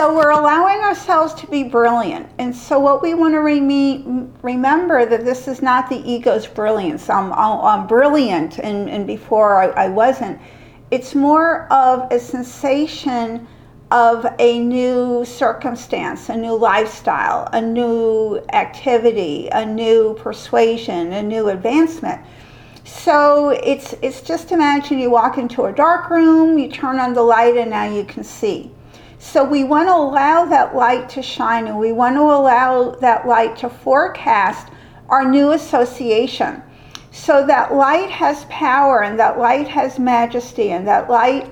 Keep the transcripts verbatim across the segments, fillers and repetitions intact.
so we're allowing ourselves to be brilliant. And so what we want to re- remember that this is not the ego's brilliance. I'm, I'm brilliant, and, and before I, I wasn't. It's more of a sensation of a new circumstance, a new lifestyle, a new activity, a new persuasion, a new advancement. So it's it's just imagine you walk into a dark room, you turn on the light, and now you can see. So we want to allow that light to shine, and we want to allow that light to forecast our new association. So that light has power, and that light has majesty, and that light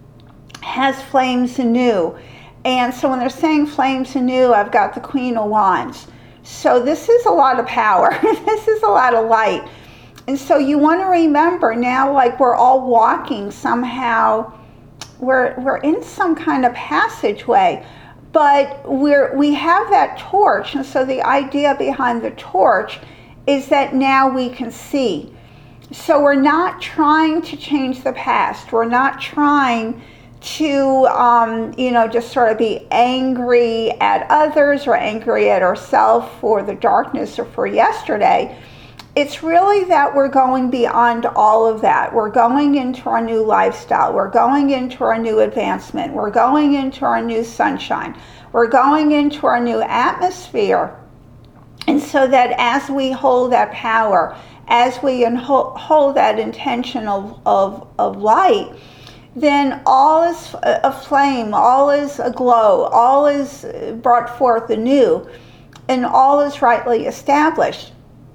has flames anew. And so when they're saying flames anew, I've got the Queen of Wands. So this is a lot of power. This is a lot of light. And so you want to remember now, like we're all walking somehow, we're we're in some kind of passageway, but we're we have that torch. And so the idea behind the torch is that now we can see. So we're not trying to change the past. We're not trying to, um, you know, just sort of be angry at others or angry at ourselves for the darkness or for yesterday. It's really that we're going beyond all of that. We're going into our new lifestyle. We're going into our new advancement. We're going into our new sunshine. We're going into our new atmosphere. And so that as we hold that power, as we hold that intention of, of, of light, then all is aflame, all is aglow, all is brought forth anew, and all is rightly established.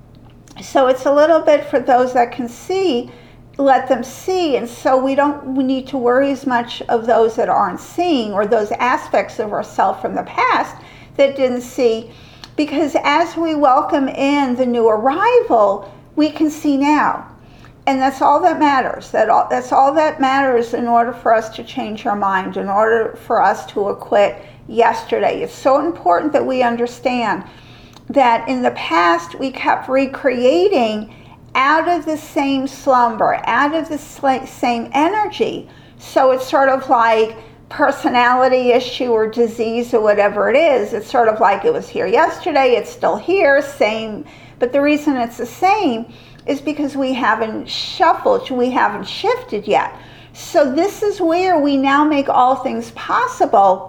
So it's a little bit for those that can see, let them see. And so we don't we need to worry as much of those that aren't seeing, or those aspects of ourselves from the past that didn't see, because as we welcome in the new arrival, we can see now. And that's all that matters. That all, that's all that matters in order for us to change our mind, in order for us to acquit yesterday. It's so important that we understand that in the past we kept recreating out of the same slumber, out of the same energy. So it's sort of like personality issue or disease or whatever it is. It's sort of like it was here yesterday, it's still here, same. But the reason it's the same is because we haven't shuffled, we haven't shifted yet. So this is where we now make all things possible,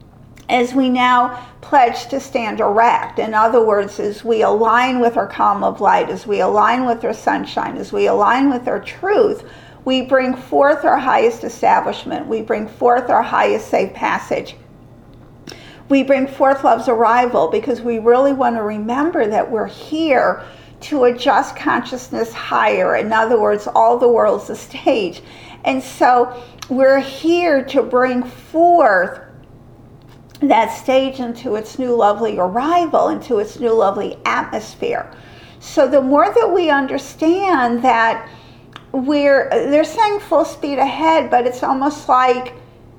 as we now pledge to stand erect. In other words, as we align with our column of light, as we align with our sunshine, as we align with our truth, we bring forth our highest establishment. We bring forth our highest safe passage. We bring forth love's arrival, because we really want to remember that we're here to adjust consciousness higher. In other words, all the world's a stage. And so we're here to bring forth that stage into its new lovely arrival, into its new lovely atmosphere. So the more that we understand that we're, they're saying full speed ahead, but it's almost like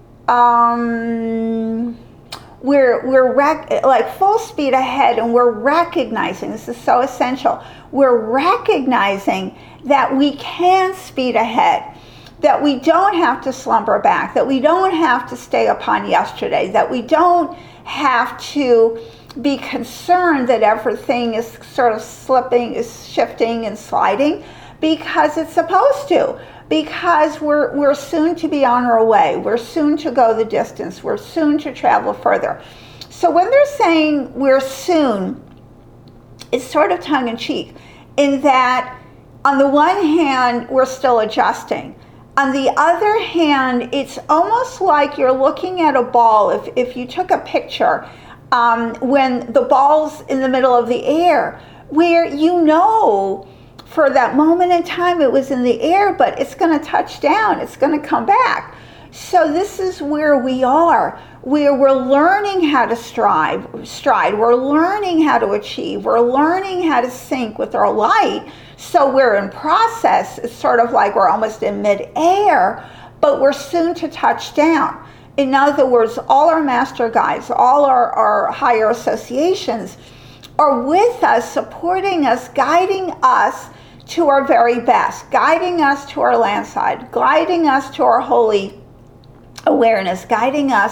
um, we're, we're rec- like full speed ahead, and we're recognizing, this is so essential, we're recognizing that we can speed ahead, that we don't have to slumber back, that we don't have to stay upon yesterday, that we don't have to be concerned that everything is sort of slipping, is shifting and sliding, because it's supposed to, because we're we're soon to be on our way, we're soon to go the distance, we're soon to travel further. So when they're saying we're soon, it's sort of tongue-in-cheek, in that on the one hand, we're still adjusting. On the other hand, it's almost like you're looking at a ball. If, if you took a picture um, when the ball's in the middle of the air, where you know for that moment in time it was in the air, but it's going to touch down, it's going to come back. So this is where we are, where we're learning how to strive, stride, we're learning how to achieve, we're learning how to sync with our light. So we're in process. It's sort of like we're almost in mid-air, but we're soon to touch down. In other words, all our master guides, all our, our higher associations are with us, supporting us, guiding us to our very best, guiding us to our land side, guiding us to our holy awareness, guiding us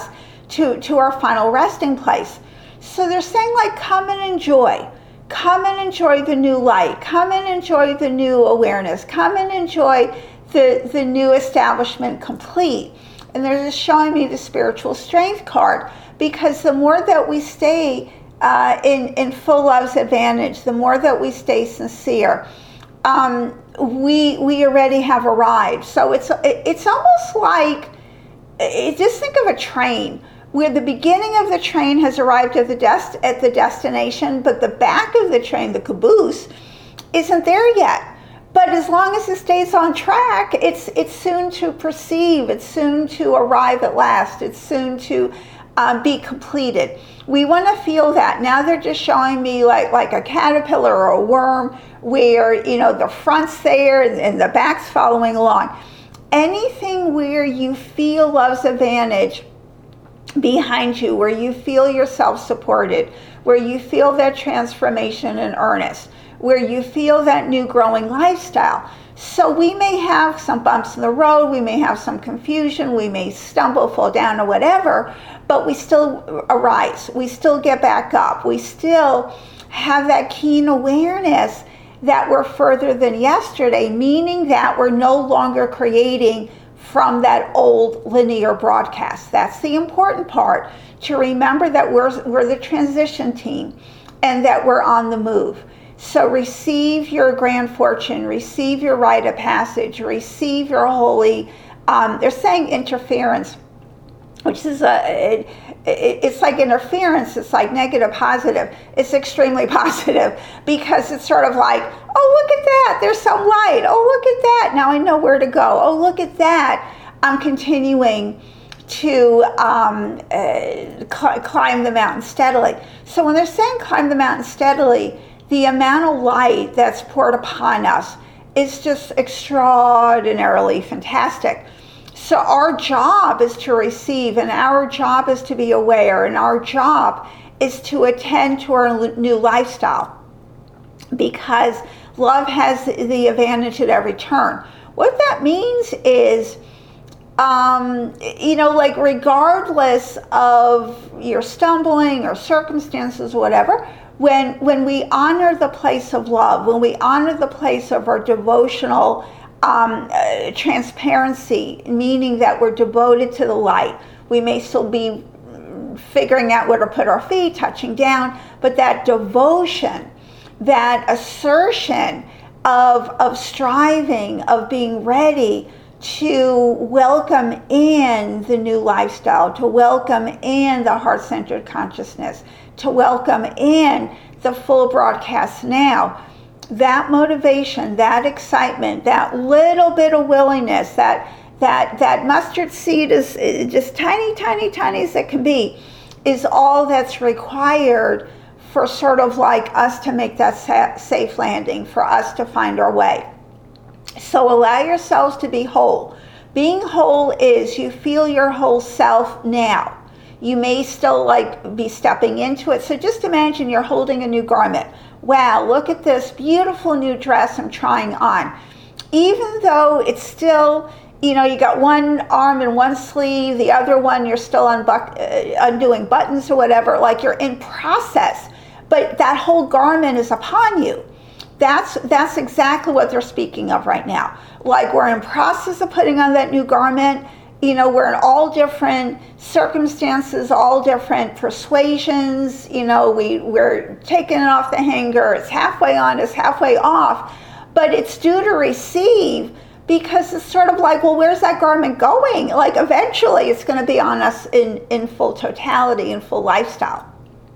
to, to our final resting place. So they're saying, like, come and enjoy. Come and enjoy the new light. Come and enjoy the new awareness. Come and enjoy the, the new establishment complete. And they're just showing me the spiritual strength card, because the more that we stay uh, in, in full love's advantage, the more that we stay sincere, um, we we already have arrived. So it's it's almost like, just think of a train where the beginning of the train has arrived at the dest at the destination, but the back of the train, the caboose, isn't there yet. But as long as it stays on track, it's it's soon to perceive, it's soon to arrive at last, it's soon to um, be completed. We want to feel that. Now they're just showing me like, like a caterpillar or a worm, where, you know, the front's there and the back's following along. Anything where you feel love's advantage behind you, where you feel yourself supported, where you feel that transformation in earnest, where you feel that new growing lifestyle. So we may have some bumps in the road, we may have some confusion, we may stumble, fall down, or whatever, but we still arise, we still get back up, we still have that keen awareness that we're further than yesterday, meaning that we're no longer creating from that old linear broadcast. That's the important part, to remember that we're, we're the transition team and that we're on the move. So receive your grand fortune, receive your rite of passage, receive your holy, um, they're saying interference, which is a, it, it, it's like interference, it's like negative, positive. It's extremely positive, because it's sort of like, oh, look at that, there's some light. Oh, look at that, now I know where to go. Oh, look at that, I'm continuing to um, uh, cl- climb the mountain steadily. So when they're saying climb the mountain steadily, the amount of light that's poured upon us is just extraordinarily fantastic. So our job is to receive, and our job is to be aware, and our job is to attend to our new lifestyle, because love has the advantage at every turn. What that means is, um, you know, like regardless of your stumbling or circumstances, whatever, when when we honor the place of love, when we honor the place of our devotional um, uh, transparency, meaning that we're devoted to the light, we may still be figuring out where to put our feet, touching down, but that devotion, that assertion of, of striving, of being ready to welcome in the new lifestyle, to welcome in the heart-centered consciousness, to welcome in the full broadcast now. That motivation, that excitement, that little bit of willingness, that that that mustard seed is just tiny, tiny, tiny as it can be, is all that's required for sort of like us to make that sa- safe landing, for us to find our way. So allow yourselves to be whole. Being whole is you feel your whole self now. You may still like be stepping into it. So just imagine you're holding a new garment. Wow, look at this beautiful new dress I'm trying on. Even though it's still, you know, you got one arm and one sleeve, the other one you're still unbuck- uh, undoing buttons or whatever, like you're in process, but that whole garment is upon you. That's that's exactly what they're speaking of right now. Like we're in process of putting on that new garment. You know, we're in all different circumstances, all different persuasions. You know, we, we're taking it off the hanger. It's halfway on, it's halfway off. But it's due to receive, because it's sort of like, well, where's that garment going? Like eventually it's going to be on us in, in full totality, in full lifestyle.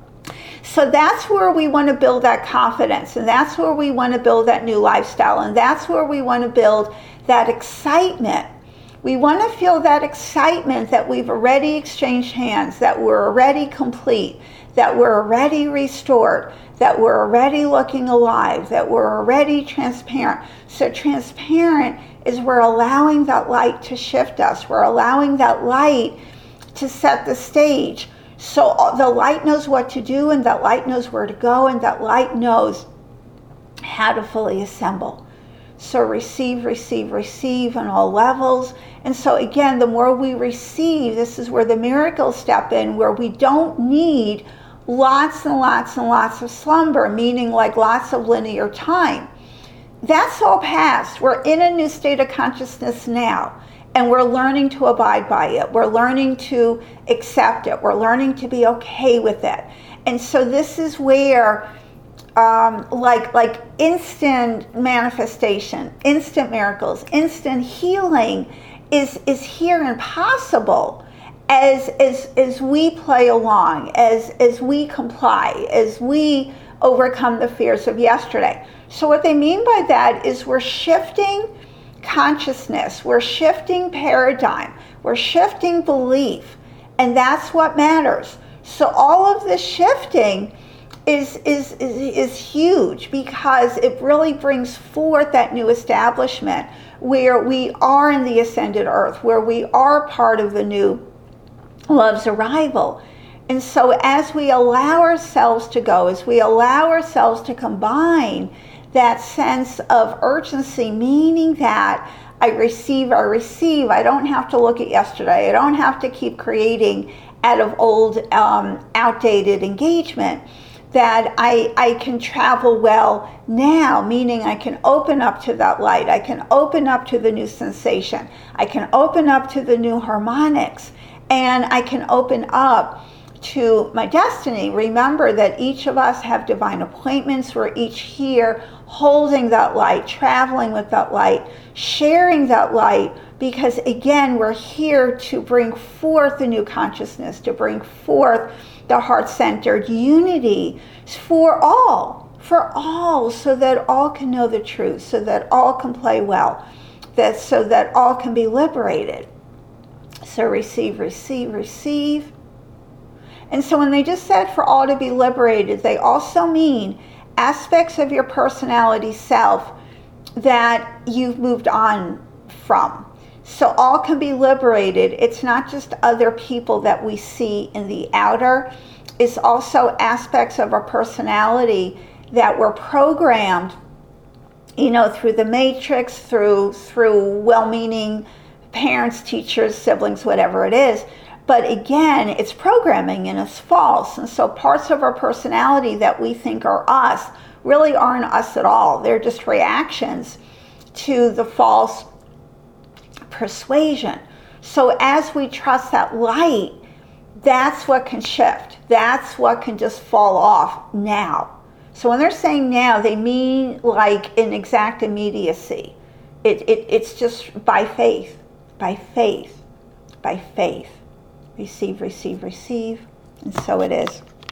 So that's where we want to build that confidence, and that's where we want to build that new lifestyle, and that's where we want to build that excitement. We want to feel that excitement that we've already exchanged hands, that we're already complete, that we're already restored, that we're already looking alive, that we're already transparent. So transparent is we're allowing that light to shift us. We're allowing that light to set the stage. So the light knows what to do, and that light knows where to go, and that light knows how to fully assemble. So receive, receive, receive on all levels, And so again, the more we receive, this is where the miracles step in, where we don't need lots and lots and lots of slumber, meaning like lots of linear time. That's all past. We're in a new state of consciousness now, and we're learning to abide by it. We're learning to accept it. We're learning to be okay with it. And so this is where um, like like instant manifestation, instant miracles, instant healing is is here and possible as as as we play along, as as we comply, as we overcome the fears of yesterday. So what they mean by that is we're shifting consciousness, we're shifting paradigm, we're shifting belief, and that's what matters. So all of this shifting is, is, is, is huge, because it really brings forth that new establishment where we are in the ascended earth, where we are part of the new love's arrival. And so as we allow ourselves to go, as we allow ourselves to combine that sense of urgency, meaning that I receive, I receive, I don't have to look at yesterday, I don't have to keep creating out of old, um, outdated engagement, that I, I can travel well now, meaning I can open up to that light, I can open up to the new sensation, I can open up to the new harmonics, and I can open up to my destiny. Remember that each of us have divine appointments. We're each here holding that light, traveling with that light, sharing that light, because again, we're here to bring forth a new consciousness, to bring forth the heart-centered unity for all, for all, so that all can know the truth, so that all can play well, that so that all can be liberated. So receive, receive, receive. And so when they just said for all to be liberated, they also mean aspects of your personality self that you've moved on from. So all can be liberated. It's not just other people that we see in the outer. It's also aspects of our personality that were programmed, you know, through the matrix, through, through well-meaning parents, teachers, siblings, whatever it is. But again, it's programming and it's false. And so parts of our personality that we think are us really aren't us at all. They're just reactions to the false persuasion. So as we trust that light, that's what can shift. That's what can just fall off now. So when they're saying now, they mean like in exact immediacy. It, it, it's just by faith, by faith, by faith. Receive, receive, receive. And so it is.